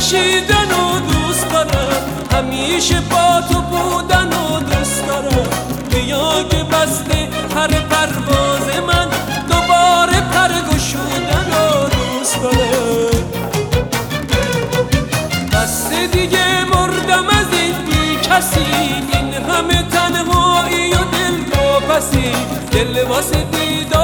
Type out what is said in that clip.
کشیدن و دوست دارم، همیشه با تو بودن و دوست دارم. بیا که بسته پر پرواز من، دوباره پر گشودن و دوست دارم. بسته دیگه مردم از این بی کسی، این همه تنهایی و دل واپسی، دل واسه دیدار